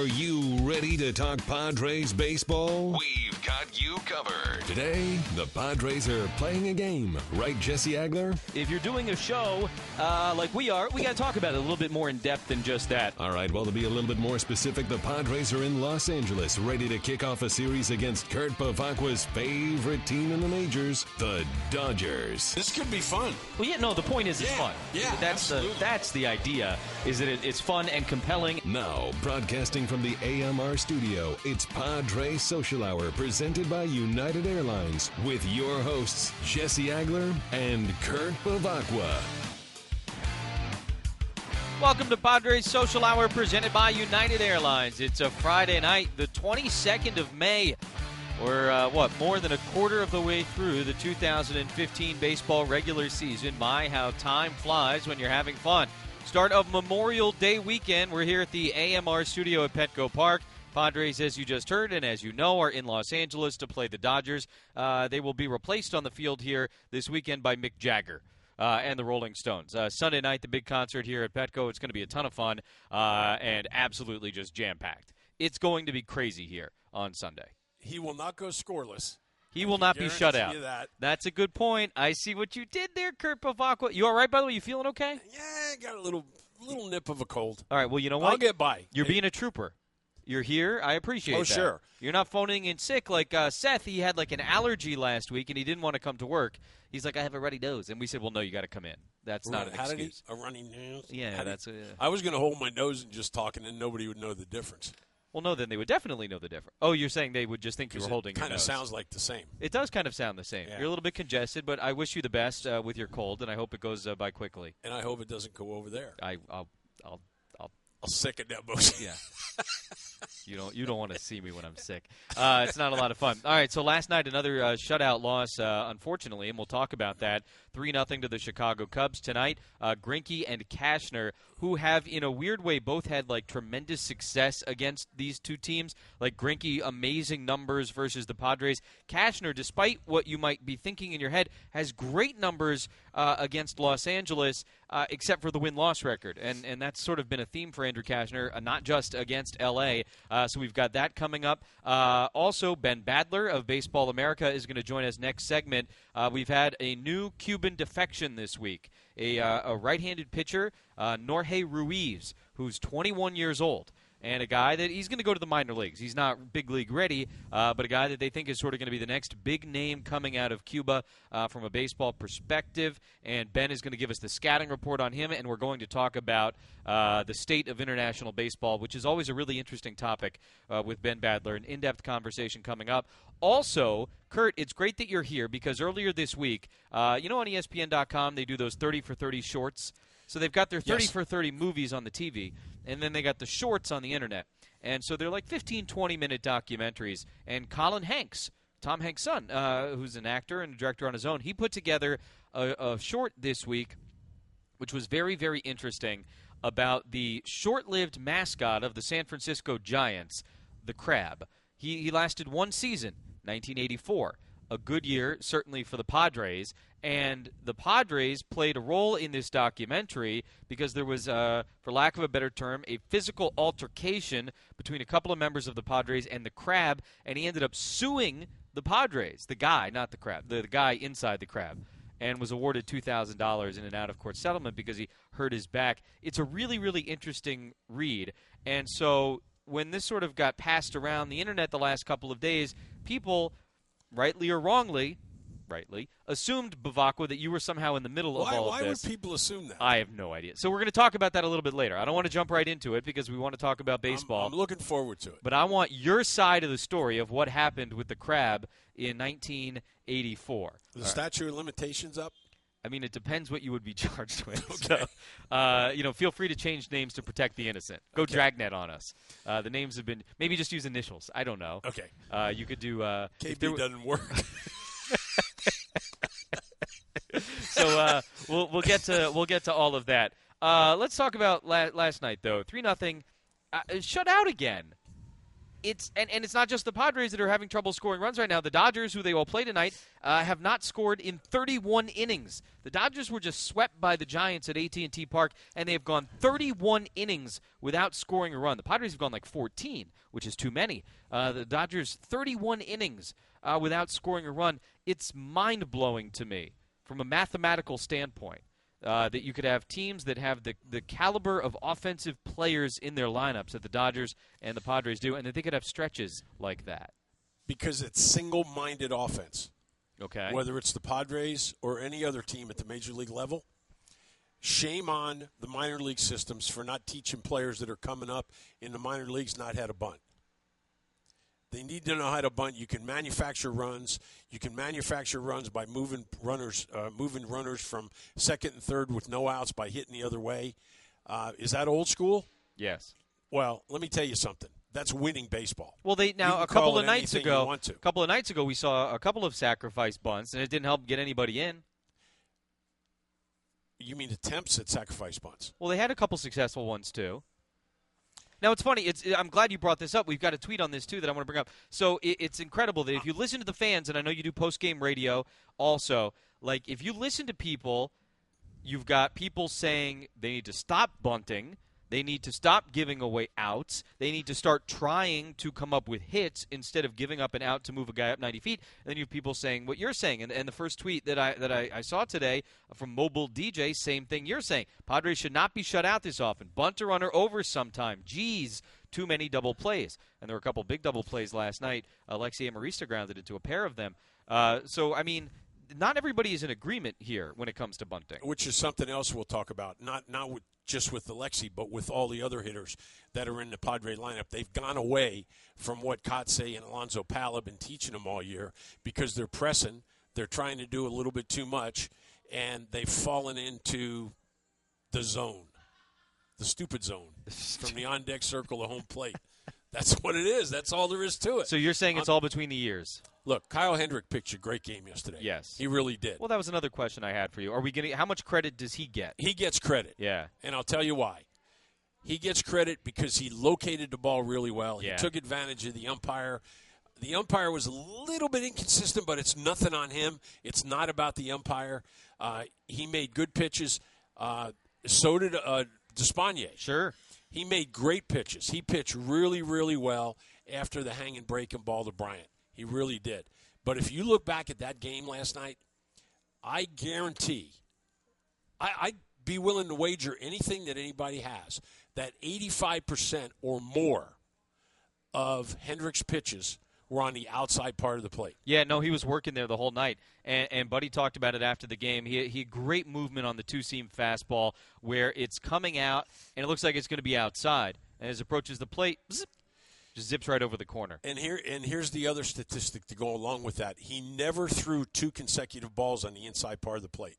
Are you ready to talk Padres baseball? We've got you covered. Today, the Padres are playing a game. Right, Jesse Agler? If you're doing a show like we are, we got to talk about it a little bit more in depth than just that. All right, well, to be a little bit more specific, the Padres are in Los Angeles, ready to kick off a series against Kurt Bevacqua's favorite team in the majors, the Dodgers. This could be fun. Well, yeah, no, the point is it's fun. Yeah, that's the idea, is that it's fun and compelling. Now, broadcasting from the AMR studio, it's Padres Social Hour presented by United Airlines with your hosts, Jesse Agler and Kurt Bevacqua. Welcome to Padres Social Hour presented by United Airlines. It's a Friday night, the 22nd of May. We're, more than a quarter of the way through the 2015 baseball regular season. My, how time flies when you're having fun. Start of Memorial Day weekend. We're here at the AMR studio at Petco Park. Padres, as you just heard and as you know, are in Los Angeles to play the Dodgers. They will be replaced on the field here this weekend by Mick Jagger and the Rolling Stones. Sunday night, the big concert here at Petco. It's going to be a ton of fun and absolutely just jam-packed. It's going to be crazy here on Sunday. He will not go scoreless. He will not be shut out. That's a good point. I see what you did there, Kurt Bevacqua. You all right, by the way? You feeling okay? Yeah, got a little nip of a cold. All right, well, you know what? I'll get by. You're being a trooper. You're here. I appreciate that. Oh, sure. You're not phoning in sick like Seth. He had like an allergy last week, and he didn't want to come to work. He's like, I have a runny nose. And we said, well, no, you got to come in. That's not an excuse. A runny nose? Yeah, that's I was going to hold my nose and just talk, and then nobody would know the difference. Well, no, then they would definitely know the difference. Oh, you're saying they would just think you were holding your nose. It kind of sounds like the same. It does kind of sound the same. Yeah. You're a little bit congested, but I wish you the best with your cold, and I hope it goes by quickly. And I hope it doesn't go over there. I'll sicken that motion. Yeah. You don't want to see me when I'm sick. It's not a lot of fun. All right, so last night another shutout loss, unfortunately, and we'll talk about that. 3-0 to the Chicago Cubs tonight. Greinke and Cashner, who have, in a weird way, both had like tremendous success against these two teams. Like Greinke, amazing numbers versus the Padres. Cashner, despite what you might be thinking in your head, has great numbers against Los Angeles, except for the win-loss record. And that's sort of been a theme for Andrew Cashner, not just against L.A., so we've got that coming up. Also, Ben Badler of Baseball America is going to join us next segment. We've had a new Cuban defection this week, a right-handed pitcher, Jorge Ruiz, who's 21 years old. And a guy that he's going to go to the minor leagues. He's not big league ready, but a guy that they think is sort of going to be the next big name coming out of Cuba from a baseball perspective. And Ben is going to give us the scouting report on him, and we're going to talk about the state of international baseball, which is always a really interesting topic with Ben Badler. An in-depth conversation coming up. Also, Kurt, it's great that you're here because earlier this week, on ESPN.com, they do those 30 for 30 shorts. So they've got their 30 for 30 movies on the TV, and then they got the shorts on the Internet. And so they're like 15, 20-minute documentaries. And Colin Hanks, Tom Hanks' son, who's an actor and a director on his own, he put together a short this week, which was very, very interesting, about the short-lived mascot of the San Francisco Giants, the Crab. He lasted one season, 1984. A good year, certainly for the Padres, and the Padres played a role in this documentary because there was, for lack of a better term, a physical altercation between a couple of members of the Padres and the Crab, and he ended up suing the Padres, the guy, not the Crab, the guy inside the Crab, and was awarded $2,000 in an out-of-court settlement because he hurt his back. It's a really, really interesting read, and so when this sort of got passed around the Internet the last couple of days, people, rightly or wrongly, assumed, Bevacqua, that you were somehow in the middle of all of this. Why would people assume that? I have no idea. So we're going to talk about that a little bit later. I don't want to jump right into it because we want to talk about baseball. I'm looking forward to it. But I want your side of the story of what happened with the Crab in 1984. The statute of limitations up? I mean, it depends what you would be charged with. Okay. So, feel free to change names to protect the innocent. Go Dragnet on us. The names have been – maybe just use initials. I don't know. Okay. You could do KB doesn't work. So we'll get to all of that. Let's talk about last night though. 3-0, shut out again. it's not just the Padres that are having trouble scoring runs right now. The Dodgers, who they will play tonight, have not scored in 31 innings. The Dodgers were just swept by the Giants at AT&T Park, and they have gone 31 innings without scoring a run. The Padres have gone like 14, which is too many. The Dodgers 31 innings without scoring a run. It's mind-blowing to me from a mathematical standpoint. That you could have teams that have the caliber of offensive players in their lineups that the Dodgers and the Padres do, and that they could have stretches like that. Because it's single-minded offense. Okay. Whether it's the Padres or any other team at the major league level, shame on the minor league systems for not teaching players that are coming up in the minor leagues not how to bunt. They need to know how to bunt. You can manufacture runs. You can manufacture runs by moving runners from second and third with no outs by hitting the other way. Is that old school? Yes. Well, let me tell you something. That's winning baseball. Well, a couple of nights ago, we saw a couple of sacrifice bunts, and it didn't help get anybody in. You mean attempts at sacrifice bunts? Well, they had a couple successful ones too. Now, it's funny. I'm glad you brought this up. We've got a tweet on this, too, that I want to bring up. So it's incredible that if you listen to the fans, and I know you do post-game radio also, like if you listen to people, you've got people saying they need to stop bunting. They need to stop giving away outs. They need to start trying to come up with hits instead of giving up an out to move a guy up 90 feet. And then you have people saying what you're saying. And the first tweet that I saw today from Mobile DJ, same thing you're saying. Padres should not be shut out this often. Bunt a runner over sometime. Geez, too many double plays. And there were a couple big double plays last night. Alexi Amarista grounded into a pair of them. So, I mean, not everybody is in agreement here when it comes to bunting. Which is something else we'll talk about. Not just with Alexi, but with all the other hitters that are in the Padre lineup. They've gone away from what Kotsay and Alonzo Pal have been teaching them all year because they're pressing. They're trying to do a little bit too much, and they've fallen into the zone, the stupid zone, from the on-deck circle to home plate. That's what it is. That's all there is to it. So you're saying it's all between the ears? Look, Kyle Hendrick pitched a great game yesterday. Yes. He really did. Well, that was another question I had for you. Are we getting how much credit does he get? He gets credit. Yeah. And I'll tell you why. He gets credit because he located the ball really well. He took advantage of the umpire. The umpire was a little bit inconsistent, but it's nothing on him. It's not about the umpire. He made good pitches. So did Despaigne. Sure. He made great pitches. He pitched really, really well after the hang and break and ball to Bryant. He really did. But if you look back at that game last night, I guarantee, I'd be willing to wager anything that anybody has, that 85% or more of Hendrick's pitches were on the outside part of the plate. Yeah, no, he was working there the whole night. And Buddy talked about it after the game. He had great movement on the two-seam fastball where it's coming out, and it looks like it's going to be outside. And as it approaches the plate, zip, just zips right over the corner. And here's the other statistic to go along with that. He never threw two consecutive balls on the inside part of the plate.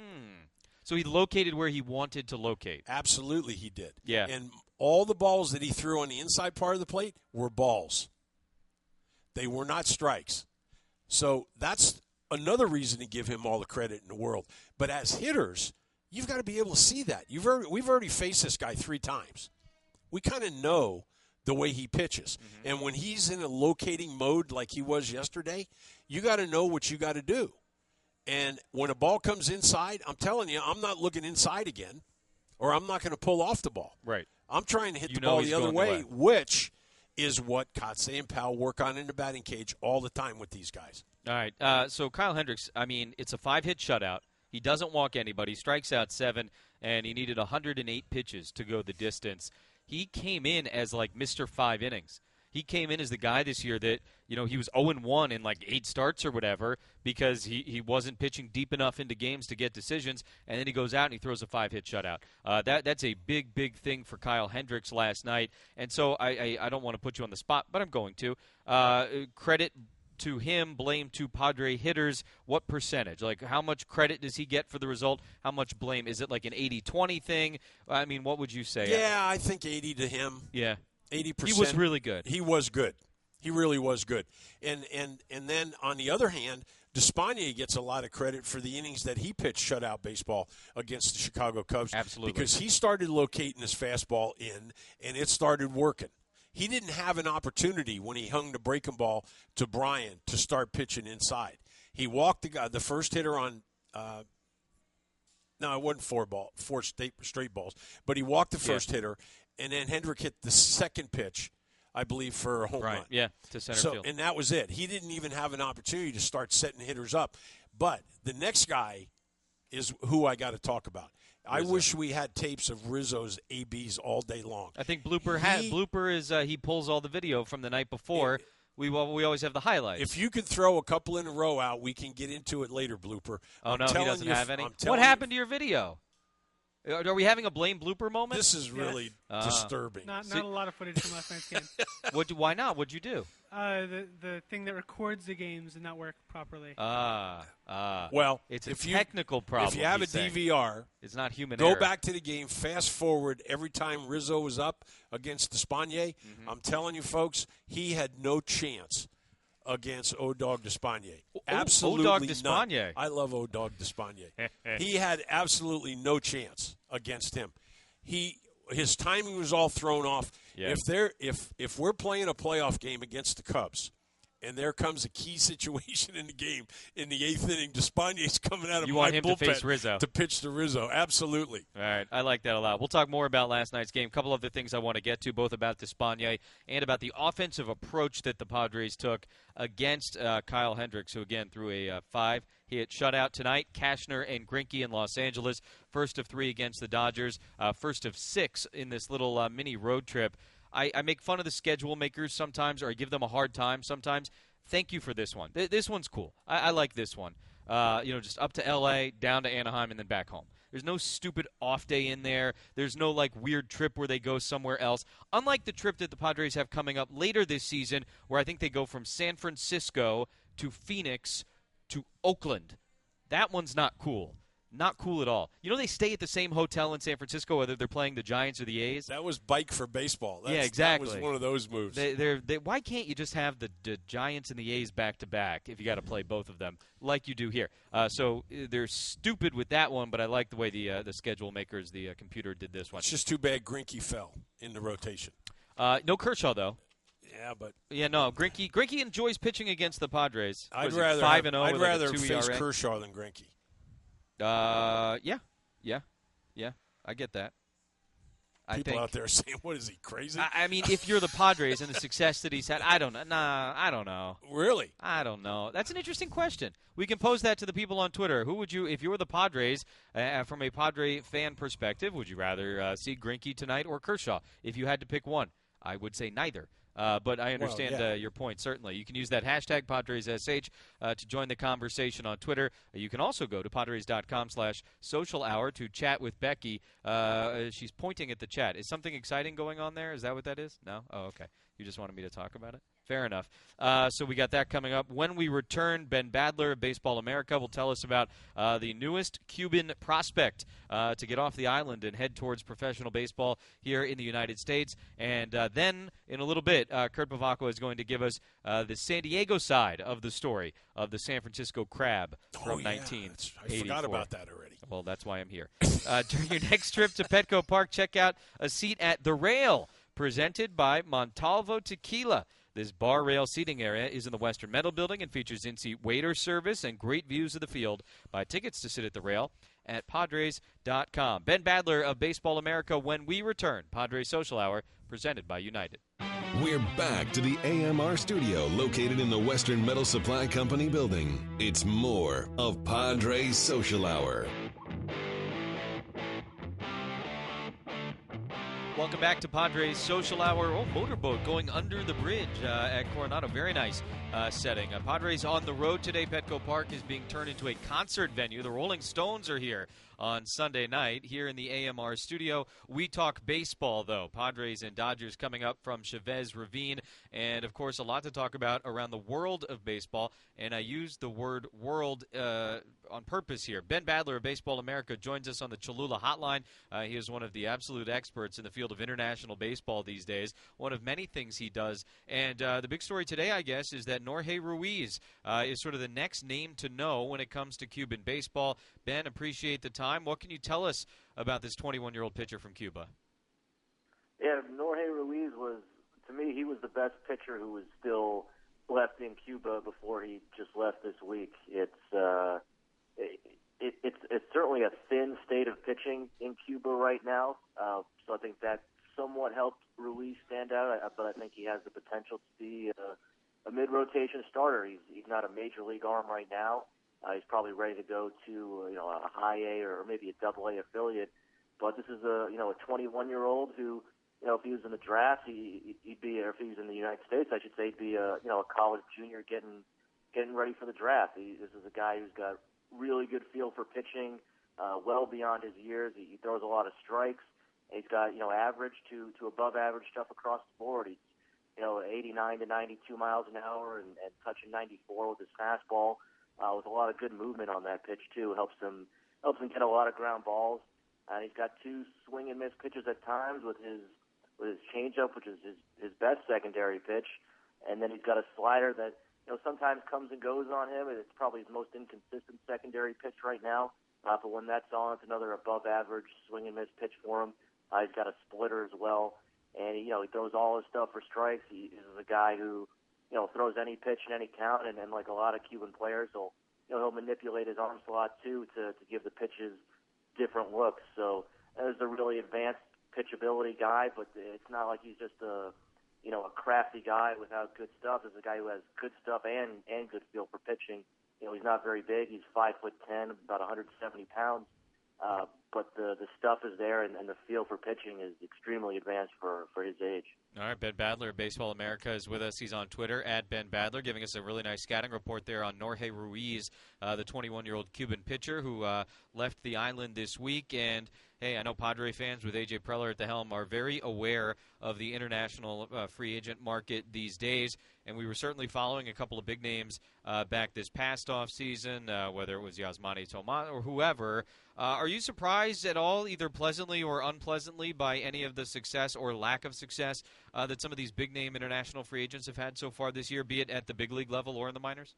So he located where he wanted to locate. Absolutely he did. Yeah. And all the balls that he threw on the inside part of the plate were balls. They were not strikes. So that's another reason to give him all the credit in the world. But as hitters, you've got to be able to see that. We've already faced this guy 3 times. We kind of know the way he pitches. Mm-hmm. And when he's in a locating mode like he was yesterday, you got to know what you got to do. And when a ball comes inside, I'm telling you, I'm not looking inside again, or I'm not going to pull off the ball. Right. I'm trying to hit the ball the other way, which is what Kotsay and Powell work on in the batting cage all the time with these guys. All right. So Kyle Hendricks, I mean, it's a 5-hit shutout. He doesn't walk anybody, strikes out 7, and he needed 108 pitches to go the distance. He came in as like Mr. 5 innings. He came in as the guy this year that, you know, he was 0-1 in like 8 starts or whatever because he wasn't pitching deep enough into games to get decisions, and then he goes out and he throws a 5-hit shutout. That's a big, big thing for Kyle Hendricks last night. And so I don't want to put you on the spot, but I'm going to. Credit to him, blame to Padre hitters. What percentage? Like, how much credit does he get for the result? How much blame? Is it like an 80-20 thing? I mean, what would you say? Yeah, I think 80 to him. Yeah. 80%. He was really good. He was good. He really was good. And then on the other hand, Despaigne gets a lot of credit for the innings that he pitched shutout baseball against the Chicago Cubs. Absolutely. Because he started locating his fastball in, and it started working. He didn't have an opportunity when he hung the breaking ball to Brian to start pitching inside. He walked the first hitter on no, it wasn't four straight balls, but he walked the first hitter, and then Hendrick hit the second pitch, I believe, for a home run. Yeah, to center field. And that was it. He didn't even have an opportunity to start setting hitters up. But the next guy is who I got to talk about. Rizzo. I wish we had tapes of Rizzo's ABs all day long. I think Blooper is he pulls all the video from the night before. We always have the highlights. If you could throw a couple in a row out, we can get into it later, Blooper. Oh, no, he doesn't have any? What happened to your video? Are we having a blame Blooper moment? This is really disturbing. Not a lot of footage from last night's game. Why not? What'd you do? The thing that records the games did not work properly. Well, it's a technical problem. If you have a DVR, it's not human error. Go back to the game, fast forward every time Rizzo was up against Despaigne. Mm-hmm. I'm telling you, folks, he had no chance against O-Dog Despaigne. Absolutely O-Dog Despaigne. None. I love O-Dog Despaigne. He had absolutely no chance against him. His timing was all thrown off. Yeah. If we're playing a playoff game against the Cubs, and there comes a key situation in the game in the 8th inning, Despaign's coming out of my bullpen to face Rizzo. To pitch to Rizzo. Absolutely. All right. I like that a lot. We'll talk more about last night's game. A couple other things I want to get to, both about Despaigne and about the offensive approach that the Padres took against Kyle Hendricks, who, again, threw a 5-hit shutout tonight. Cashner and Greinke in Los Angeles. First of 3 against the Dodgers. First of 6 in this little mini road trip. I make fun of the schedule makers sometimes, or I give them a hard time sometimes. Thank you for this one. This one's cool. I like this one. Just up to L.A., down to Anaheim, and then back home. There's no stupid off day in there. There's no, weird trip where they go somewhere else. Unlike the trip that the Padres have coming up later this season, where I think they go from San Francisco to Phoenix to Oakland. That one's not cool. Not cool at all. They stay at the same hotel in San Francisco, whether they're playing the Giants or the A's. That was bike for baseball. Yeah, exactly. That was one of those moves. Why can't you just have the Giants and the A's back-to-back if you got to play both of them like you do here? So they're stupid with that one, but I like the way the schedule makers, the computer, did this one. It's just too bad Greinke fell in the rotation. No Kershaw, though. Yeah, but Greinke enjoys pitching against the Padres. I'd rather face ERA? Kershaw than Greinke. Yeah, I get that. People out there are saying, "What is he, crazy?" I mean, if you're the Padres and the success that he's had, I don't know. I don't know. Really? I don't know. That's an interesting question. We can pose that to the people on Twitter. Who would you, if you were the Padres, from a Padre fan perspective, would you rather see Greinke tonight or Kershaw? If you had to pick one, I would say neither. But I understand your point, certainly. You can use that hashtag PadresSH to join the conversation on Twitter. You can also go to Padres.com/social hour to chat with Becky. She's pointing at the chat. Is something exciting going on there? Is that what that is? No? Oh, okay. You just wanted me to talk about it? Fair enough. So we got that coming up. When we return, Ben Badler of Baseball America will tell us about the newest Cuban prospect to get off the island and head towards professional baseball here in the United States. And then, in a little bit, Kurt Bavacqua is going to give us the San Diego side of the story of the San Francisco Crab from 1984. I forgot about that already. Well, that's why I'm here. During your next trip to Petco Park, check out a seat at The Rail, presented by Montalvo Tequila. This bar rail seating area is in the Western Metal Building and features in-seat waiter service and great views of the field. Buy tickets to sit at the rail at Padres.com. Ben Badler of Baseball America when we return. Padres Social Hour, presented by United. We're back to the AMR studio located in the Western Metal Supply Company building. It's more of Padres Social Hour. Welcome back to Padres Social Hour. Oh, motorboat going under the bridge at Coronado. Very nice setting. Padres on the road today. Petco Park is being turned into a concert venue. The Rolling Stones are here on Sunday night here in the AMR studio. We talk baseball, though. Padres and Dodgers coming up from Chavez Ravine. And, of course, a lot to talk about around the world of baseball. And I use the word world on purpose here. Ben Badler of Baseball America joins us on the Cholula Hotline. He is one of the absolute experts in the field of international baseball these days. One of many things he does. And the big story today, I guess, is that Jorge Ruiz is sort of the next name to know when it comes to Cuban baseball. Ben, appreciate the time. What can you tell us about this 21-year-old pitcher from Cuba? Yeah, Jorge Ruiz was to me, he was the best pitcher who was still left in Cuba before he just left this week. It's certainly a thin state of pitching in Cuba right now, so I think that somewhat helped Ruiz stand out. But I think he has the potential to be a mid-rotation starter. He's not a major league arm right now. He's probably ready to go to a high A or maybe a double A affiliate. But this is a 21-year-old who, if he was in the draft, he'd be, or if he was in the United States, I should say, he'd be a college junior getting ready for the draft. This is a guy who's got really good feel for pitching, well beyond his years. He throws a lot of strikes. He's got average to above average stuff across the board. He's 89 to 92 miles an hour and touching 94 with his fastball, with a lot of good movement on that pitch too. Helps him get a lot of ground balls. And he's got two swing and miss pitches at times with his changeup, which is his best secondary pitch, and then he's got a slider that sometimes comes and goes on him. It's probably his most inconsistent secondary pitch right now. But when that's on, it's another above average swing and miss pitch for him. He's got a splitter as well, and he throws all his stuff for strikes. He is a guy who throws any pitch in any count, and like a lot of Cuban players, he'll manipulate his arm slot too to give the pitches different looks. So there's a really advanced pitchability guy, but it's not like he's just a crafty guy without good stuff. There's a guy who has good stuff and good feel for pitching. He's not very big. He's 5'10", about 170 pounds. But the stuff is there, and the feel for pitching is extremely advanced for his age. All right, Ben Badler of Baseball America is with us. He's on Twitter, @Ben Badler, giving us a really nice scouting report there on Jorge Ruiz, the 21-year-old Cuban pitcher who left the island this week. And, hey, I know Padre fans with A.J. Preller at the helm are very aware of the international free agent market these days. And we were certainly following a couple of big names back this past offseason, whether it was Yasmani Tomas or whoever. Are you surprised at all, either pleasantly or unpleasantly, by any of the success or lack of success that some of these big-name international free agents have had so far this year, be it at the big league level or in the minors?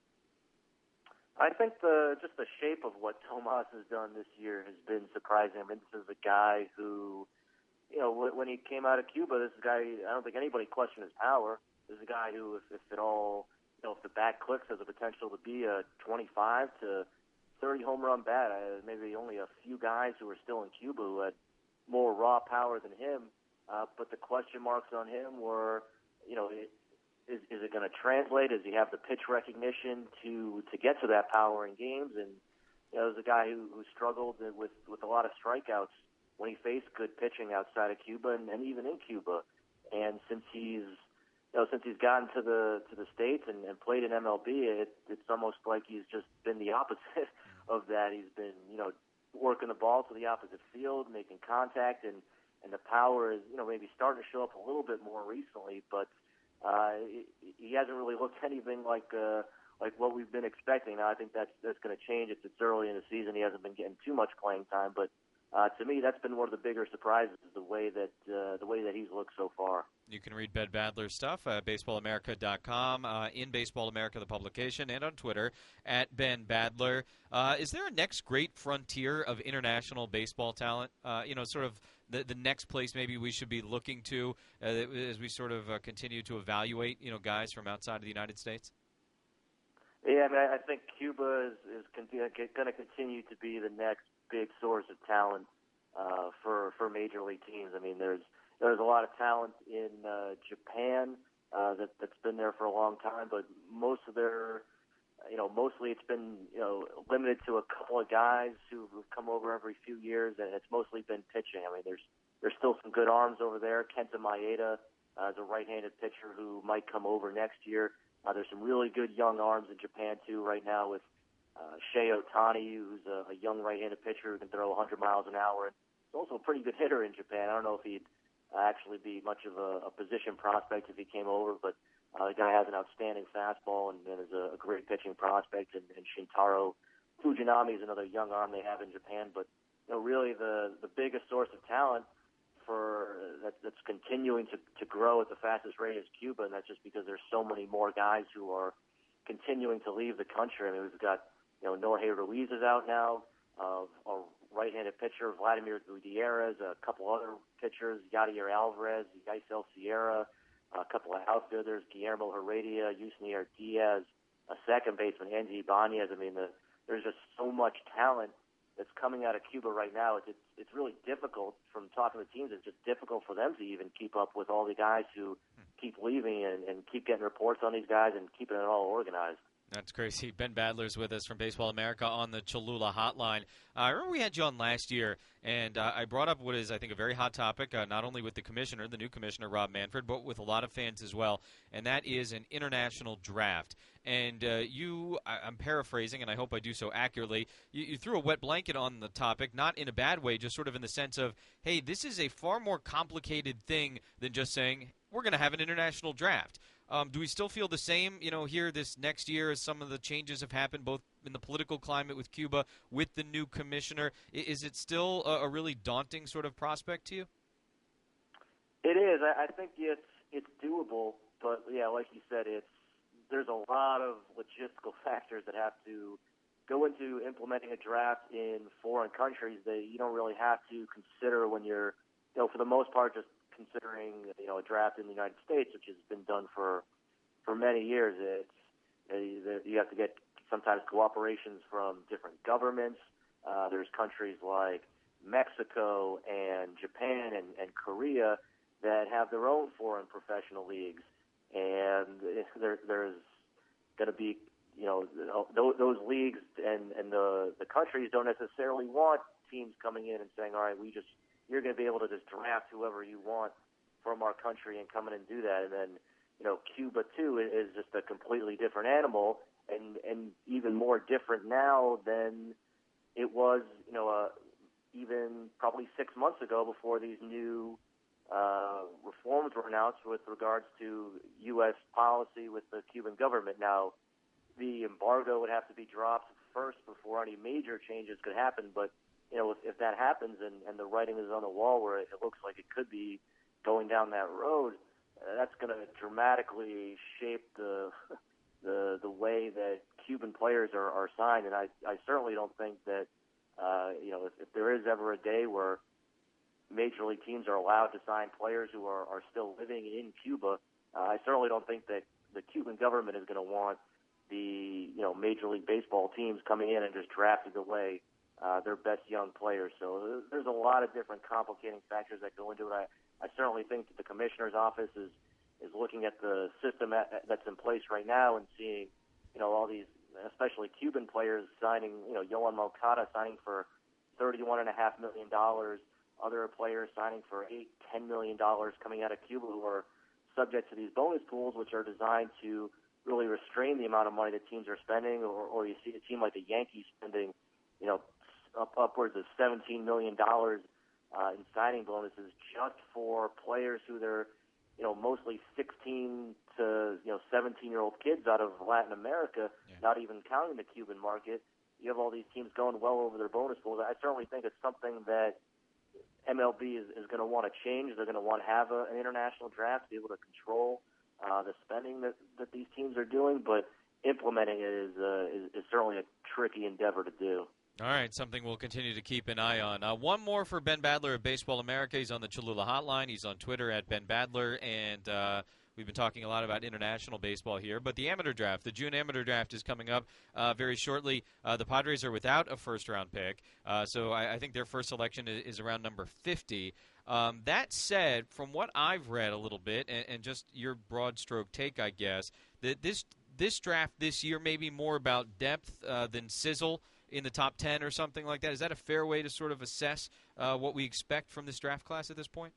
I think just the shape of what Tomas has done this year has been surprising. I mean, this is a guy who, when he came out of Cuba, this is a guy, I don't think anybody questioned his power. This is a guy who, if it all, if the bat clicks, has the potential to be a 25 to 30 home run bat. Maybe only a few guys who are still in Cuba who had more raw power than him. But the question marks on him were, is it going to translate? Does he have the pitch recognition to get to that power in games? And there's a guy who struggled with a lot of strikeouts when he faced good pitching outside of Cuba and even in Cuba. And since he's gotten to the States and played in MLB, it's almost like he's just been the opposite of that. He's been working the ball to the opposite field, making contact, and the power is maybe starting to show up a little bit more recently, but he hasn't really looked anything like what we've been expecting. Now I think that's going to change. It's early in the season. He hasn't been getting too much playing time, but to me that's been one of the bigger surprises, the way that he's looked so far. You can read Ben Badler's stuff at baseballamerica.com, in Baseball America, the publication, and on Twitter @Ben Badler. Is there a next great frontier of international baseball talent? Sort of the next place maybe we should be looking to as we sort of continue to evaluate, guys from outside of the United States? Yeah, I mean, I think Cuba is going to continue to be the next big source of talent for major league teams. I mean, there's a lot of talent in Japan that's been there for a long time, but most of their, mostly it's been limited to a couple of guys who've come over every few years, and it's mostly been pitching. I mean, there's still some good arms over there. Kenta Maeda is a right-handed pitcher who might come over next year. There's some really good young arms in Japan too right now with Shei Otani, who's a young right-handed pitcher who can throw 100 miles an hour. He's also a pretty good hitter in Japan. I don't know if he'd actually be much of a position prospect if he came over, but the guy has an outstanding fastball and is a great pitching prospect. And Shintaro Fujinami is another young arm they have in Japan. But really the biggest source of talent that's continuing to grow at the fastest rate is Cuba, and that's just because there's so many more guys who are continuing to leave the country. I mean, we've got Jorge Ruiz is out now, a right-handed pitcher, Vladimir Gutierrez, a couple other pitchers, Yadier Alvarez, Yaisel Sierra, a couple of outfielders, Guillermo Heredia, Yusnier Diaz, a second baseman, Angie Ibanez. I mean, there's just so much talent that's coming out of Cuba right now. It's really difficult, from talking to teams, it's just difficult for them to even keep up with all the guys who keep leaving and keep getting reports on these guys and keeping it all organized. That's crazy. Ben Badler's with us from Baseball America on the Cholula Hotline. I remember we had you on last year, and I brought up what is, I think, a very hot topic, not only with the commissioner, the new commissioner, Rob Manfred, but with a lot of fans as well, and that is an international draft. And I'm paraphrasing, and I hope I do so accurately, you threw a wet blanket on the topic, not in a bad way, just sort of in the sense of, hey, this is a far more complicated thing than just saying, we're going to have an international draft. Do we still feel the same, here this next year as some of the changes have happened, both in the political climate with Cuba, with the new commissioner? Is it still a really daunting sort of prospect to you? It is. I think it's doable, but yeah, like you said, there's a lot of logistical factors that have to go into implementing a draft in foreign countries that you don't really have to consider when you're, for the most part, just considering a draft in the United States, which has been done for many years. You have to get sometimes cooperations from different governments. There's countries like Mexico and Japan and Korea that have their own foreign professional leagues, and there's going to be those leagues and the countries don't necessarily want teams coming in and saying, all right, you're going to be able to just draft whoever you want from our country and come in and do that. And then, Cuba, too, is just a completely different animal and even more different now than it was, even probably 6 months ago before these new reforms were announced with regards to U.S. policy with the Cuban government. Now, the embargo would have to be dropped first before any major changes could happen, but if that happens and the writing is on the wall where it looks like it could be going down that road, that's going to dramatically shape the way that Cuban players are signed. And I certainly don't think that if there is ever a day where major league teams are allowed to sign players who are still living in Cuba, I certainly don't think that the Cuban government is going to want the Major League Baseball teams coming in and just drafting away their best young players. So there's a lot of different complicating factors that go into it. I certainly think that the commissioner's office is looking at the system that's in place right now and seeing, all these, especially Cuban players signing, Yohan Moncada signing for $31.5 million, other players signing for $8-10 million coming out of Cuba who are subject to these bonus pools, which are designed to really restrain the amount of money that teams are spending, or you see a team like the Yankees spending, upwards of $17 million in signing bonuses just for players who they're, mostly 16 to 17-year-old kids out of Latin America, not even counting the Cuban market. You have all these teams going well over their bonus pools. I certainly think it's something that MLB is going to want to change. They're going to want to have an international draft to be able to control the spending that these teams are doing, but implementing it is certainly a tricky endeavor to do. All right, something we'll continue to keep an eye on. One more for Ben Badler of Baseball America. He's on the Cholula Hotline. He's on Twitter at Ben Badler, and we've been talking a lot about international baseball here. But the amateur draft, the June amateur draft is coming up very shortly. The Padres are without a first-round pick, so I think their first selection is around number 50. That said, from what I've read a little bit, and just your broad stroke take, I guess, that this draft this year may be more about depth than sizzle in the top 10 or something like that. Is that a fair way to sort of assess what we expect from this draft class at this point?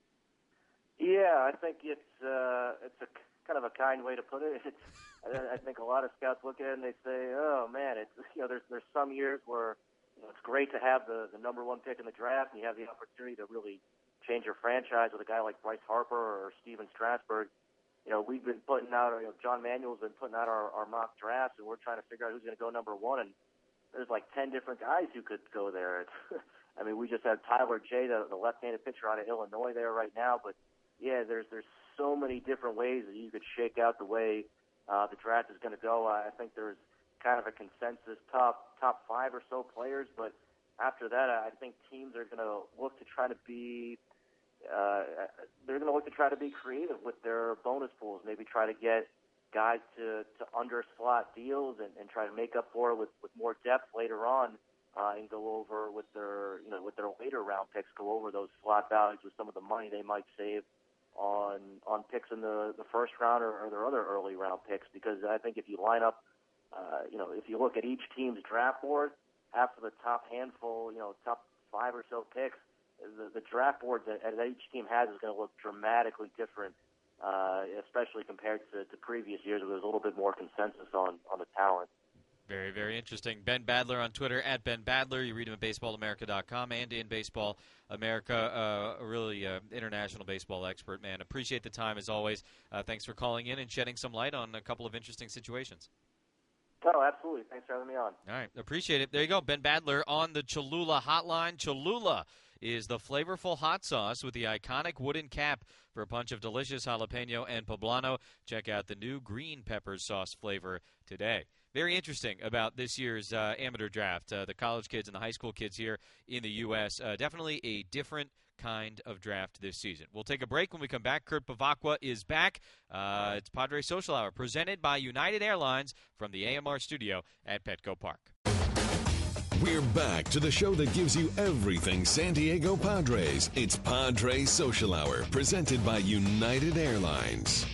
Yeah, I think it's a kind of a kind way to put it. I think a lot of scouts look at it and they say, "Oh man, there's some years where it's great to have the number one pick in the draft, and you have the opportunity to really change your franchise with a guy like Bryce Harper or Steven Strasburg." We've been putting out, John Manuel's been putting out our mock drafts, and we're trying to figure out who's going to go number one, and there's like 10 different guys who could go there. I mean, we just had Tyler J., the left-handed pitcher out of Illinois there right now. But, yeah, there's so many different ways that you could shake out the way the draft is going to go. I think there's kind of a consensus top 5 or so players. But after that, I think teams are going to look to try to be they're going to look to try to be creative with their bonus pools, maybe try to get guys to under-slot deals and try to make up for it with more depth later on, and go over with their later round picks, go over those slot values with some of the money they might save on picks in the first round or their other early round picks. Because I think if you line up, if you look at each team's draft board after the top handful, top 5 or so picks, the draft board that each team has is going to look dramatically different, especially compared to previous years where there's a little bit more consensus on the talent. Very, very interesting. Ben Badler on Twitter, at Ben Badler. You read him at baseballamerica.com and in Baseball America. A really international baseball expert, man. Appreciate the time, as always. Thanks for calling in and shedding some light on a couple of interesting situations. Oh, absolutely. Thanks for having me on. All right. Appreciate it. There you go. Ben Badler on the Cholula hotline. Cholula is the flavorful hot sauce with the iconic wooden cap for a punch of delicious jalapeno and poblano. Check out the new green pepper sauce flavor today. Very interesting about this year's amateur draft. The college kids and the high school kids here in the U.S. Definitely a different kind of draft this season. We'll take a break. When we come back, Kurt Bevacqua is back. It's Padres Social Hour presented by United Airlines from the AMR studio at Petco Park. We're back to the show that gives you everything San Diego Padres. It's Padres Social Hour, presented by United Airlines.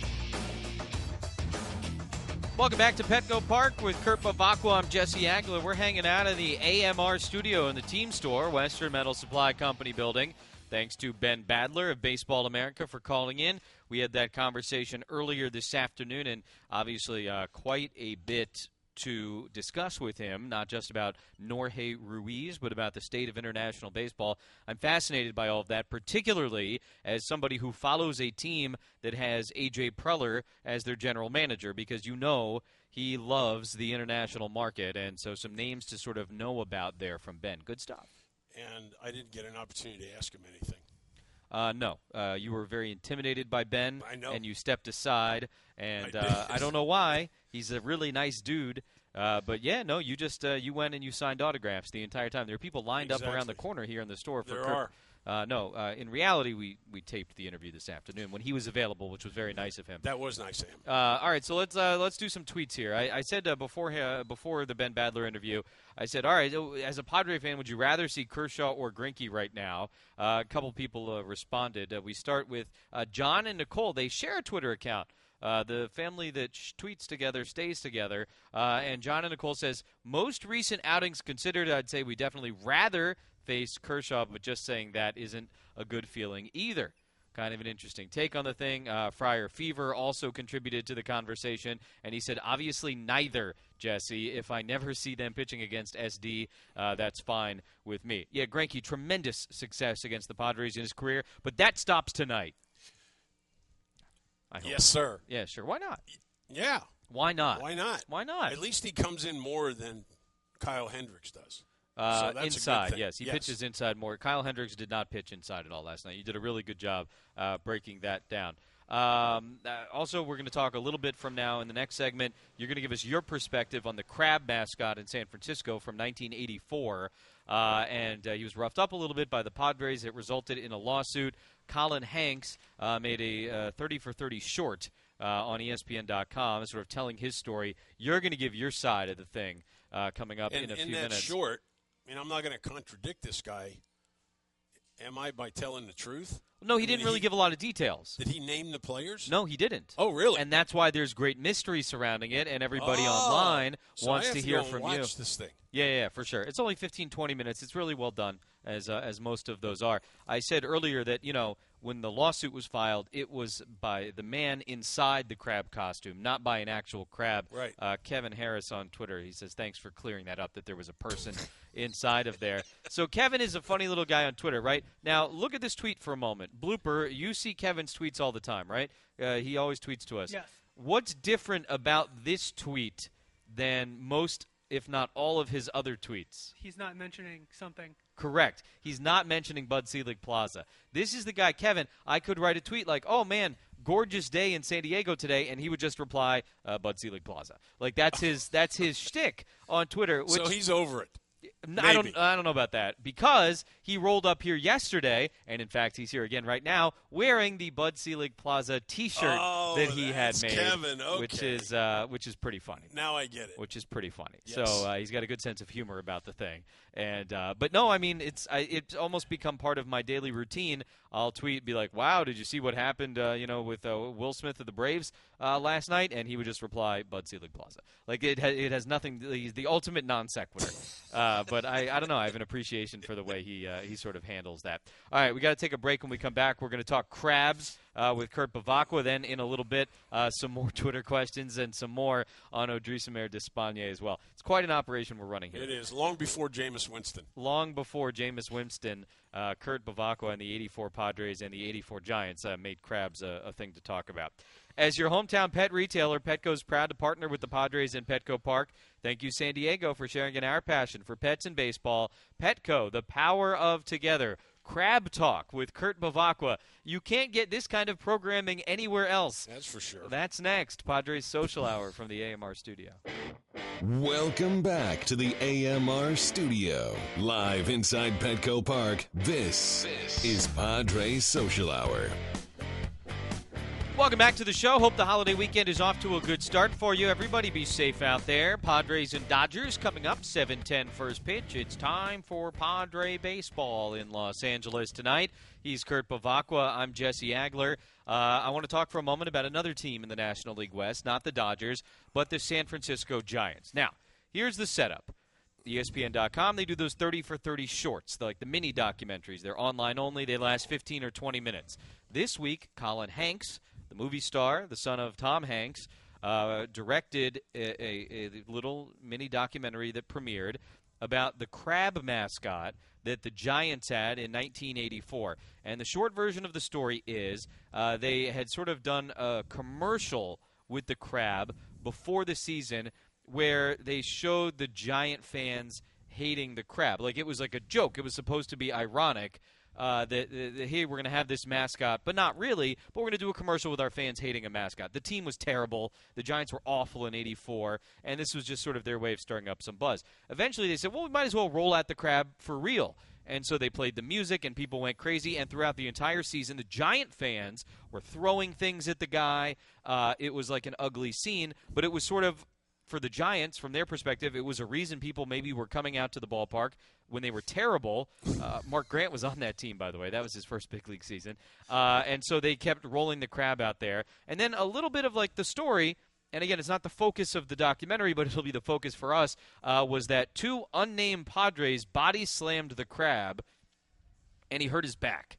Welcome back to Petco Park with Kurt Bevacqua. I'm Jesse Agler. We're hanging out in the AMR studio in the team store, Western Metal Supply Company building. Thanks to Ben Badler of Baseball America for calling in. We had that conversation earlier this afternoon, and obviously quite a bit to discuss with him, not just about Jorge Ruiz, but about the state of international baseball. I'm fascinated by all of that, particularly as somebody who follows a team that has A.J. Preller as their general manager, because he loves the international market, and so some names to sort of know about there from Ben. Good stuff. And I didn't get an opportunity to ask him anything. No. You were very intimidated by Ben. I know. And you stepped aside. And I don't know why. He's a really nice dude. But, yeah, no, you just you went and you signed autographs the entire time. There are people lined up around the corner here in the store for Kurt. In reality, we taped the interview this afternoon when he was available, which was very nice of him. That was nice of him. All right, so let's do some tweets here. I said before the Ben Badler interview, I said, all right, as a Padre fan, would you rather see Kershaw or Greinke right now? A couple people responded. We start with John and Nicole. They share a Twitter account. The family that tweets together stays together. And John and Nicole says, most recent outings considered, I'd say we definitely rather face Kershaw, but just saying that isn't a good feeling either. Kind of an interesting take on the thing. Friar Fever also contributed to the conversation, and he said, obviously neither, Jesse. If I never see them pitching against SD, that's fine with me. Yeah, Greinke, tremendous success against the Padres in his career, but that stops tonight. Yes, sir. Yeah, sure. Why not? Yeah. Why not? Why not? Why not? At least he comes in more than Kyle Hendricks does. So that's inside, yes. He pitches inside more. Kyle Hendricks did not pitch inside at all last night. You did a really good job breaking that down. Also, we're going to talk a little bit from now in the next segment. You're going to give us your perspective on the crab mascot in San Francisco from 1984. And he was roughed up a little bit by the Padres. It resulted in a lawsuit. Colin Hanks made a 30 for 30 short on ESPN.com, sort of telling his story. You're going to give your side of the thing coming up in a few minutes. In that short, I'm not going to contradict this guy. Am I by telling the truth? No, he didn't really give a lot of details. Did he name the players? No, he didn't. Oh, really? And that's why there's great mystery surrounding it, and everybody online wants to hear from you. Watch this thing. Yeah, for sure. It's only 15, 20 minutes. It's really well done, as most of those are. I said earlier that, when the lawsuit was filed, it was by the man inside the crab costume, not by an actual crab. Right. Kevin Harris on Twitter, he says, thanks for clearing that up, that there was a person inside of there. So Kevin is a funny little guy on Twitter, right? Now, look at this tweet for a moment. Blooper, you see Kevin's tweets all the time, right? He always tweets to us. Yes. What's different about this tweet than most, if not all, of his other tweets? He's not mentioning something. Correct. He's not mentioning Bud Selig Plaza. This is the guy, Kevin. I could write a tweet like, oh, man, gorgeous day in San Diego today, and he would just reply, Bud Selig Plaza. Like, that's his shtick on Twitter. Which, so he's over it. I don't know about that, because he rolled up here yesterday, and in fact he's here again right now, wearing the Bud Selig Plaza T-shirt that he had made, Kevin. Okay. which is pretty funny. Now I get it. Which is pretty funny. Yes. So he's got a good sense of humor about the thing, and but no, I mean it's almost become part of my daily routine. I'll tweet, be like, "Wow, did you see what happened? With Will Smith of the Braves last night?" And he would just reply, "Bud Selig Plaza." Like it has nothing. He's the ultimate non sequitur. But I don't know. I have an appreciation for the way he sort of handles that. All right, we got to take a break. When we come back, we're going to talk crabs with Kurt Bevacqua. Then in a little bit, some more Twitter questions and some more on Odrisamer Despaigne as well. It's quite an operation we're running here. It is. Long before Jameis Winston. Long before Jameis Winston, Kurt Bevacqua and the 84 Padres and the 84 Giants made crabs a thing to talk about. As your hometown pet retailer, Petco's proud to partner with the Padres in Petco Park. Thank you, San Diego, for sharing in our passion for pets and baseball. Petco, the power of together. Crab Talk with Kurt Bevacqua. You can't get this kind of programming anywhere else. That's for sure. That's next. Padres Social Hour from the AMR studio. Welcome back to the AMR studio. Live inside Petco Park, this is Padres Social Hour. Welcome back to the show. Hope the holiday weekend is off to a good start for you. Everybody be safe out there. Padres and Dodgers coming up, 7:10 first pitch. It's time for Padre baseball in Los Angeles tonight. He's Kurt Bevacqua. I'm Jesse Agler. I want to talk for a moment about another team in the National League West, not the Dodgers, but the San Francisco Giants. Now, here's the setup. ESPN.com, they do those 30 for 30 shorts, like the mini documentaries. They're online only. They last 15 or 20 minutes. This week, Colin Hanks, the movie star, the son of Tom Hanks, directed a little mini documentary that premiered about the crab mascot that the Giants had in 1984. And the short version of the story is they had sort of done a commercial with the crab before the season where they showed the Giant fans hating the crab. Like, it was like a joke. It was supposed to be ironic. That hey, we're going to have this mascot, but not really, but we're going to do a commercial with our fans hating a mascot. The team was terrible. The Giants were awful in 84, and this was just sort of their way of stirring up some buzz. Eventually they said, well, we might as well roll out the crab for real. And so they played the music, and people went crazy, and throughout the entire season, the Giant fans were throwing things at the guy. It was like an ugly scene, but it was sort of, for the Giants, from their perspective, it was a reason people maybe were coming out to the ballpark when they were terrible. Mark Grant was on that team, by the way. That was his first big league season. And so they kept rolling the crab out there. And then a little bit of like the story, and again, it's not the focus of the documentary, but it'll be the focus for us, was that two unnamed Padres body slammed the crab, and he hurt his back.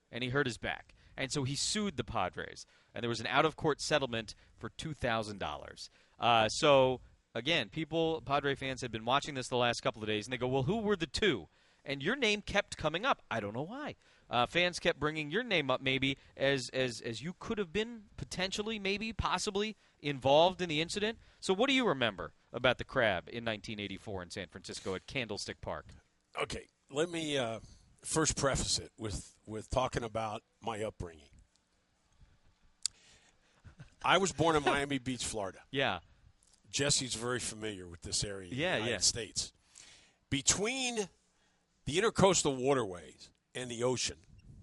And so he sued the Padres. And there was an out-of-court settlement for $2,000. So, again, Padre fans have been watching this the last couple of days, and they go, well, who were the two? And your name kept coming up. I don't know why. Fans kept bringing your name up maybe as you could have been potentially, maybe, possibly involved in the incident. So what do you remember about the crab in 1984 in San Francisco at Candlestick Park? Okay, let me first preface it with talking about my upbringing. I was born in Miami Beach, Florida. Yeah. Jesse's very familiar with this area in the United States. Between the intercoastal waterways and the ocean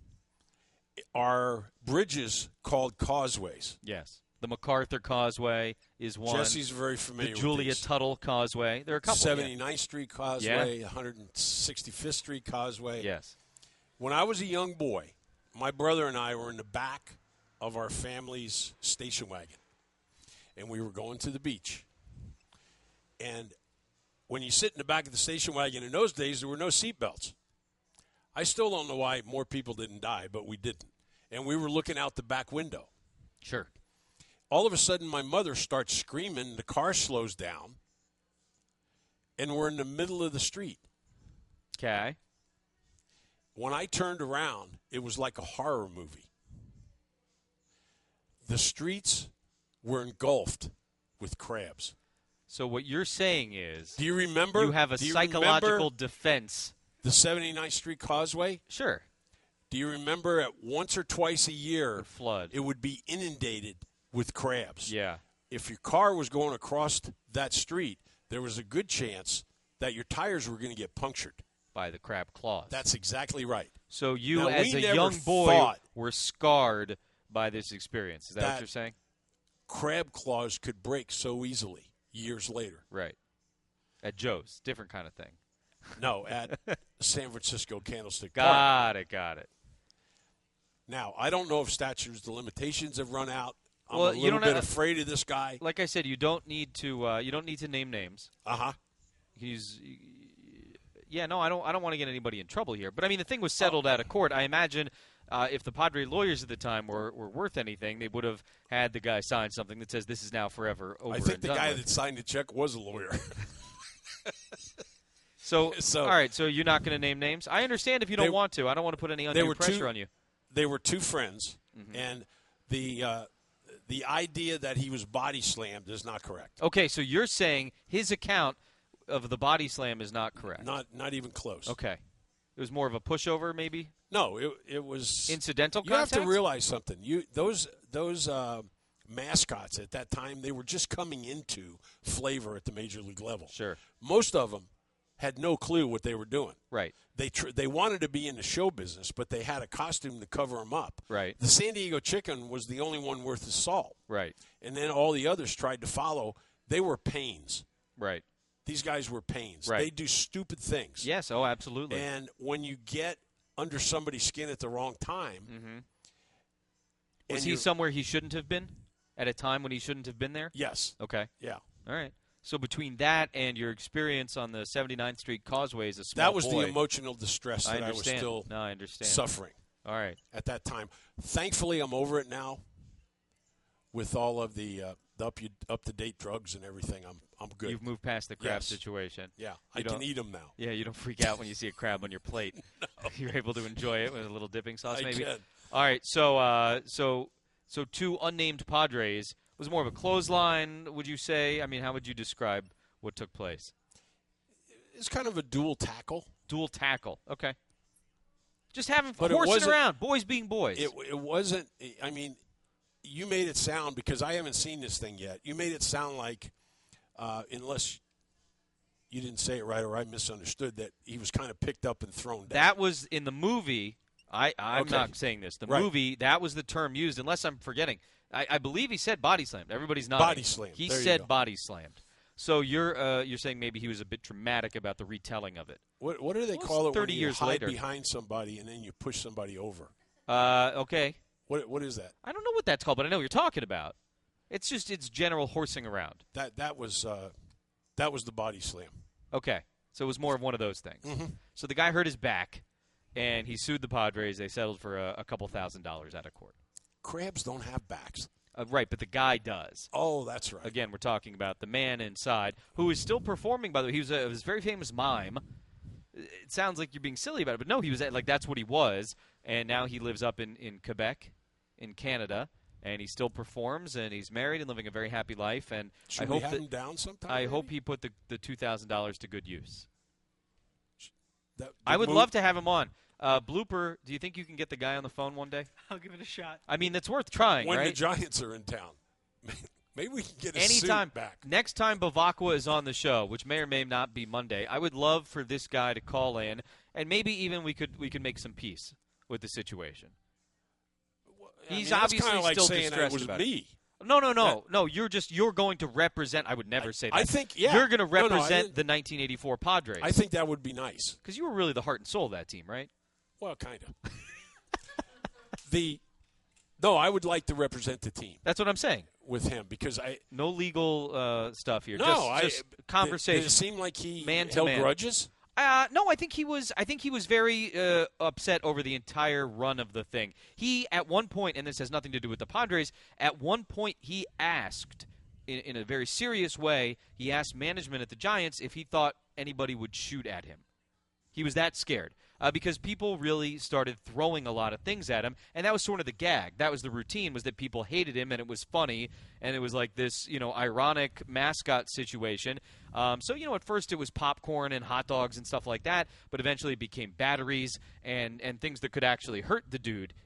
are bridges called causeways. Yes. The MacArthur Causeway is one. Jesse's very familiar with the Julia with these. Tuttle Causeway. There are a couple. 79th Street Causeway, 165th Street Causeway. Yes. When I was a young boy, my brother and I were in the back of our family's station wagon, and we were going to the beach. And when you sit in the back of the station wagon in those days, there were no seatbelts. I still don't know why more people didn't die, but we didn't. And we were looking out the back window. Sure. All of a sudden, my mother starts screaming. The car slows down, and we're in the middle of the street. Okay. When I turned around, it was like a horror movie. The streets were engulfed with crabs. So what you're saying is, do you remember? You have a psychological defense. The 79th Street Causeway? Sure. Do you remember at once or twice a year, the flood, it would be inundated with crabs? Yeah. If your car was going across that street, there was a good chance that your tires were going to get punctured. By the crab claws. That's exactly right. So you, Now, as we a never young boy, thought were scarred by this experience. Is that what you're saying? Crab claws could break so easily years later. Right. At Joe's. Different kind of thing. No, at San Francisco Candlestick Park. Got it. Now, I don't know if statutes of limitations have run out. I'm Well, a you little don't bit have- afraid of this guy. Like I said, you don't need to name names. Uh-huh. I don't want to get anybody in trouble here. But I mean, the thing was settled out of court. I imagine if the Padre lawyers at the time were worth anything, they would have had the guy sign something that says this is now forever over. I think and the done guy with. that signed the check was a lawyer. So, So- all right. So you're not going to name names. I understand if you don't They- want to. I don't want to put any undue pressure on you. They were two friends, Mm-hmm. and the idea that he was body slammed is not correct. Okay, so you're saying his account of the body slam is not correct. Not even close. Okay. It was more of a pushover, maybe? No, it was Incidental You contact? have to realize something. Those mascots at that time, they were just coming into flavor at the major league level. Sure. Most of them had no clue what they were doing. Right. They wanted to be in the show business, but they had a costume to cover them up. Right. The San Diego Chicken was the only one worth his salt. Right. And then all the others tried to follow. They were pains. Right. These guys were pains. Right. They do stupid things. Yes, oh, absolutely. And when you get under somebody's skin at the wrong time, Was and he you're- somewhere he shouldn't have been at a time when he shouldn't have been there? Yes. Okay. Yeah. All right. So between that and your experience on the 79th Street Causeway as a small That was boy, the emotional distress I that I was understand. still No, I understand. suffering All right. at that time. Thankfully, I'm over it now with all of the up-to-date drugs and everything. I'm good. You've moved past the crab Yes. situation. Yeah, I You don't- can eat them now. Yeah, you don't freak out when you see a crab on your plate. You're able to enjoy it with a little dipping sauce, I maybe. can. All right. So two unnamed Padres was more of a clothesline. Would you say? I mean, how would you describe what took place? It's kind of a dual tackle. Dual tackle. Okay. Just having But it horsing wasn't- around, boys being boys. It wasn't. I mean, you made it sound, because I haven't seen this thing yet. You made it sound like, unless you didn't say it right or I misunderstood, that he was kind of picked up and thrown down. That was in the movie. I'm Okay. not saying this. The Right. movie, that was the term used, unless I'm forgetting. I believe he said body slammed. Everybody's not. Body slammed. He There you said go. body slammed. So you're saying maybe he was a bit dramatic about the retelling of it. What do they Well, call it 30 when years you hide later. behind somebody and then you push somebody over? Okay. What is that? I don't know what that's called, but I know what you're talking about. It's general horsing around. That was the body slam. Okay. So it was more of one of those things. Mm-hmm. So the guy hurt his back, and he sued the Padres. They settled for a couple $1,000s out of court. Crabs don't have backs. Right, but the guy does. Oh, that's right. Again, we're talking about the man inside, who is still performing, by the way. He was a very famous mime. It sounds like you're being silly about it, but no, he was that's what he was, and now he lives up in Quebec, in Canada, and he still performs, and he's married and living a very happy life, and Should I we hope have that him down sometime? I maybe? hope he put the $2,000 to good use. The I would move- love to have him on. Blooper, do you think you can get the guy on the phone one day? I'll give it a shot. I mean, that's worth trying, when right? the Giants are in town. Maybe we can get a Anytime. suit back. Next time Bavacqua is on the show, which may or may not be Monday, I would love for this guy to call in, and maybe even we could make some peace with the situation. He's that's obviously kind of like still saying distressed it was about me. No. You're going to represent. I would never say that. I think, yeah. You're going to No, I represent didn't- the 1984 Padres. I think that would be nice. Because you were really the heart and soul of that team, right? Well, kind of. No, I would like to represent the team That's what I'm saying. with him because No legal stuff here. No, just did conversation. it seem like he Man to held man. grudges? No, I think he was very upset over the entire run of the thing. He, at one point, and this has nothing to do with the Padres, at one point he asked, in a very serious way, he asked management at the Giants if he thought anybody would shoot at him. He was that scared because people really started throwing a lot of things at him, and that was sort of the gag. That was the routine, was that people hated him, and it was funny, and it was like this, ironic mascot situation. So, at first it was popcorn and hot dogs and stuff like that, but eventually it became batteries and things that could actually hurt the dude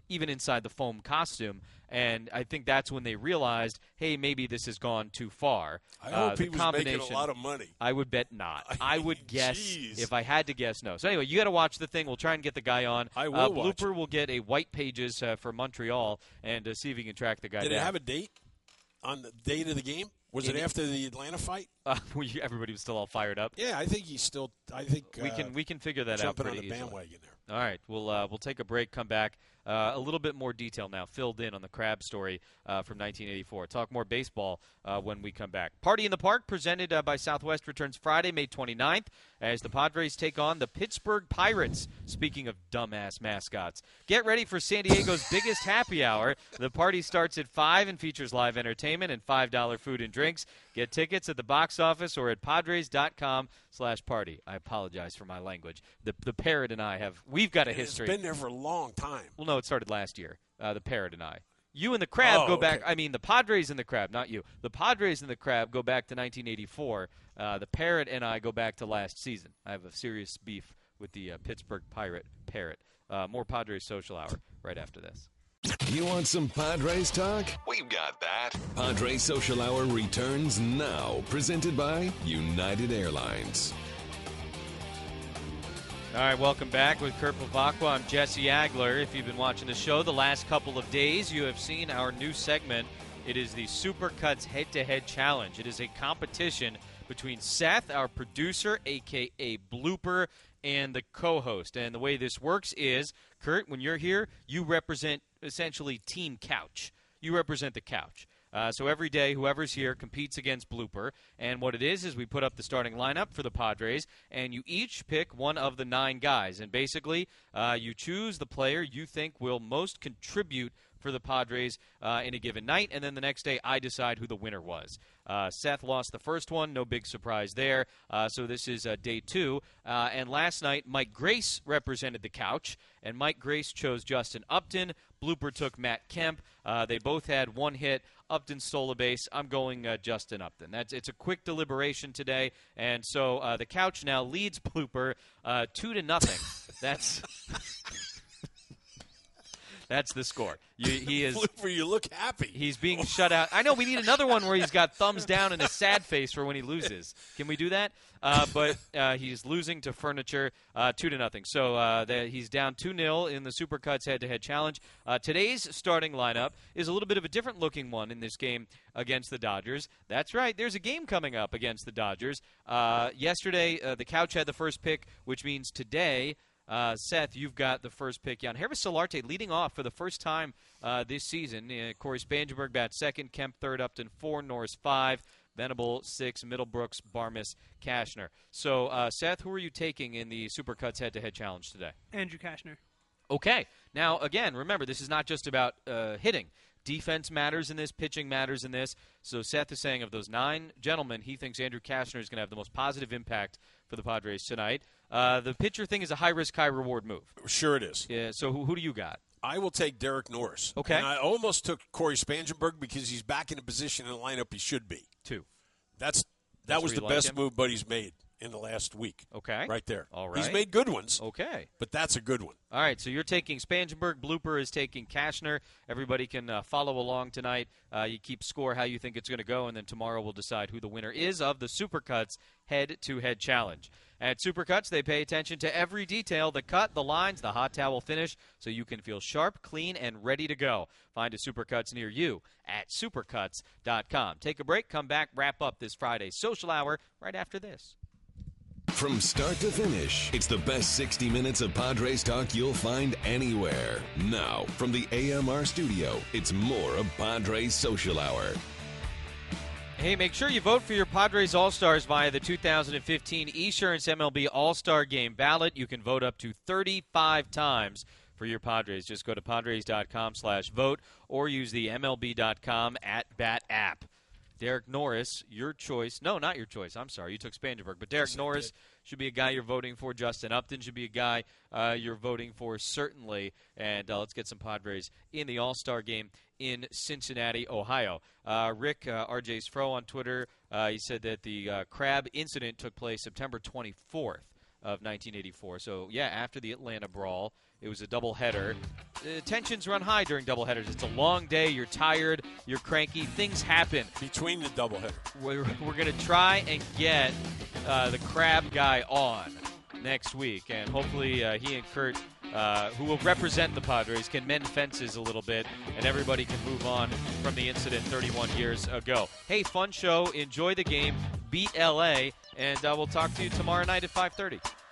even inside the foam costume. And I think that's when they realized, hey, maybe this has gone too far. I hope he was making a lot of money. I would bet not. I would guess, geez. if I had to guess, no. So anyway, you got to watch the thing. We'll try and get the guy on. I will watch Blooper will get a White Pages for Montreal and see if he can track the guy down. Did it have a date on the date of the game? Was it after the Atlanta fight? Everybody was still all fired up. Yeah, I think he's still. I think we can figure that out pretty jumping on the easily. bandwagon there. All right, we'll take a break, come back. A little bit more detail now, filled in on the Crab story from 1984. Talk more baseball when we come back. Party in the Park, presented by Southwest, returns Friday, May 29th, as the Padres take on the Pittsburgh Pirates. Speaking of dumbass mascots. Get ready for San Diego's biggest happy hour. The party starts at 5 and features live entertainment and $5 food and drinks. Get tickets at the box office or at padres.com/party. I apologize for my language. The parrot and I we've got a history. It's been there for a long time. Well, no, it started last year. The parrot and I. You and the Crab go back. Okay. I mean, the Padres and the Crab, not you. The Padres and the Crab go back to 1984. The parrot and I go back to last season. I have a serious beef with the Pittsburgh Pirate parrot. More Padres Social Hour right after this. You want some Padres talk? We've got that. Padres Social Hour returns now, presented by United Airlines. All right, welcome back with Kurt Bavacqua. I'm Jesse Agler. If you've been watching the show the last couple of days, you have seen our new segment. It is the Supercuts Head-to-Head Challenge. It is a competition between Seth, our producer, a.k.a. Blooper, and the co-host. And the way this works is, Kurt, when you're here, you represent essentially Team Couch. You represent the couch. So every day, whoever's here competes against Blooper. And what it is we put up the starting lineup for the Padres, and you each pick one of the 9 guys. And basically, you choose the player you think will most contribute for the Padres in a given night, and then the next day I decide who the winner was. Seth lost the first one, no big surprise there. So this is day 2. And last night, Mike Grace represented the couch, and Mike Grace chose Justin Upton. Blooper took Matt Kemp. They both had 1 hit. Upton stole a base. I'm going Justin Upton. It's a quick deliberation today, and so the couch now leads Blooper 2-0. That's that's the score. He is. Blooper, you look happy. He's being shut out. I know we need another one where he's got thumbs down and a sad face for when he loses. Can we do that? But he's losing to Furniture 2-0. So he's down 2-0 in the Supercuts head-to-head challenge. Today's starting lineup is a little bit of a different-looking one in this game against the Dodgers. That's right. There's a game coming up against the Dodgers. Yesterday, the couch had the first pick, which means today. Seth, you've got the first pick. Yangervis Solarte leading off for the first time this season. Corey Spangenberg bats second, Kemp third, Upton 4, Norris 5, Venable 6, Middlebrooks, Barmes, Cashner. So, Seth, who are you taking in the Supercuts head-to-head challenge today? Andrew Cashner. Okay. Now, again, remember, this is not just about hitting. Defense matters in this. Pitching matters in this. So Seth is saying of those 9 gentlemen, he thinks Andrew Cashner is going to have the most positive impact for the Padres tonight. The pitcher thing is a high-risk, high-reward move. Sure it is. Yeah. So who do you got? I will take Derek Norris. Okay. And I almost took Corey Spangenberg because he's back in a position in the lineup he should be. 2. That That's was where the you like best him? move Buddy's made in the last week. Okay. Right there. All right. He's made good ones, Okay. but that's a good one. All right, so you're taking Spangenberg. Blooper is taking Cashner. Everybody can follow along tonight. You keep score how you think it's going to go, and then tomorrow we'll decide who the winner is of the Supercuts head-to-head challenge. At Supercuts, they pay attention to every detail, the cut, the lines, the hot towel finish, so you can feel sharp, clean, and ready to go. Find a Supercuts near you at supercuts.com. Take a break, come back, wrap up this Friday social hour right after this. From start to finish, it's the best 60 minutes of Padres talk you'll find anywhere. Now, from the AMR studio, it's more of Padres Social Hour. Hey, make sure you vote for your Padres All-Stars via the 2015 Esurance MLB All-Star Game ballot. You can vote up to 35 times for your Padres. Just go to Padres.com/vote or use the MLB.com @bat app. Derek Norris, your choice. No, not your choice. I'm sorry. You took Spangenberg. But Derek Norris should be a guy you're voting for. Justin Upton should be a guy you're voting for, certainly. And let's get some Padres in the All-Star Game in Cincinnati, Ohio. Rick, RJ's Fro on Twitter, he said that the crab incident took place September 24th. of 1984. So, yeah, after the Atlanta Brawl, it was a doubleheader. Tensions run high during doubleheaders. It's a long day. You're tired. You're cranky. Things happen. Between the doubleheader. We're going to try and get the crab guy on next week. And hopefully he and Kurt, who will represent the Padres, can mend fences a little bit, and everybody can move on from the incident 31 years ago. Hey, fun show. Enjoy the game. Beat L.A., and we'll talk to you tomorrow night at 5:30.